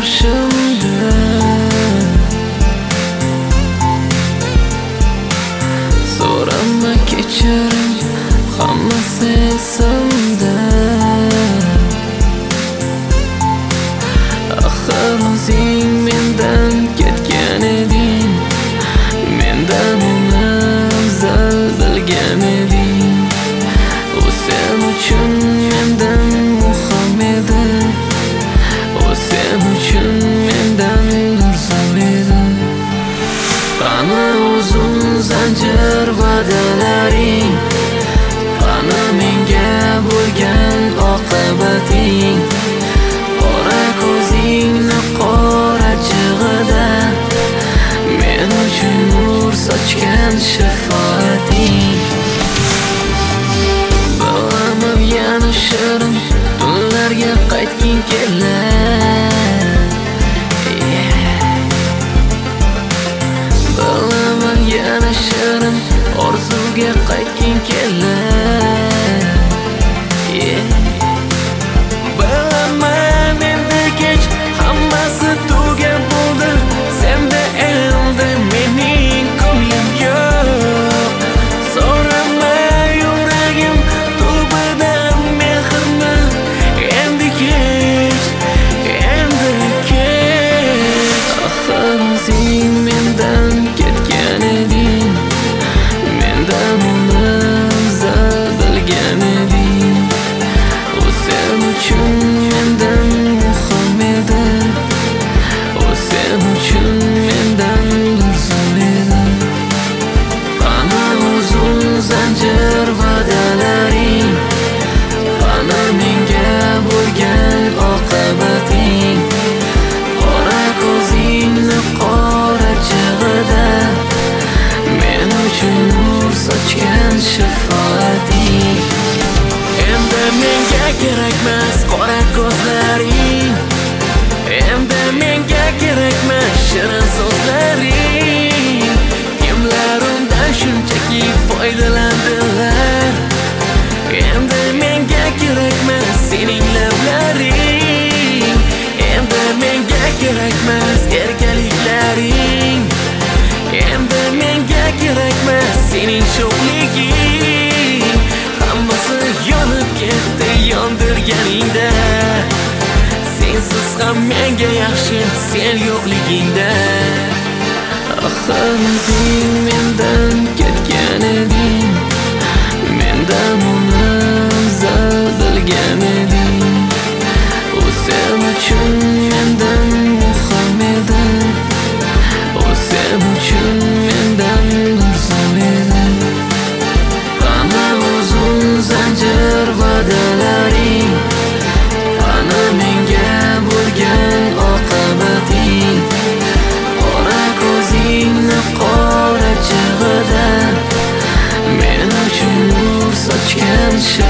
boshimda so'rama kechirim, hammasi esimda. Axir o'zing mendan ketgan eding, mendan uni afzal bilgan eding. U sen uchun mendan muhim edi, u sen uchun mendan durzam edi. Qani uzun zanjir va'dalaring, qani menga bo'lgan oqibating. Qora ko'zingni qora chig'ida men uchun nur sochgan shafoating. Bilaman yana shirin tunlarga qaytging kelar. Bilaman yana shirin orzuga qaytging kelar. Bilaman endi kech hammasi tugan bo'ldi, senda endi mening ko'nglim yo'q. So'rama yuragim tubidan mehrni, endi kech, endi kech. Axir o'zing mendan ketgan eding, mendan uni afzal bilgan eding. U sen uchun mendan muhim edi, u sen uchun mendan durzam edi. Qani uzun zanjir va'dalaring, qani menga bo'lgan oqibating. Qora ko'zingni qora chig'ida men uchun nur sochgan shafoating. Endi menga kerakmas qora ko'zlaring, endi menga kerakmas shirin so'zlaring. Kimlar undan shunchaki foydalandilar, endi menga kerakmas sening lablaring. Endi menga kerakmas erkaliklaring, endi menga kerakmas sening sho'xliging. Hammasi yonib ketdi yondirganingda, sensiz ham menga yaxshi sen yo'qligingda. Axir o'zing mendan ketgan eding, mendan uni afzal bilgan eding. U sen uchun mendan muhim edi, u sen uchun mendan durzam edi. Qani uzun zanjir va'dalaring, qani menga bo'lgan oqibating. Qora ko'zingni qora chig'ida men uchun nur sochgan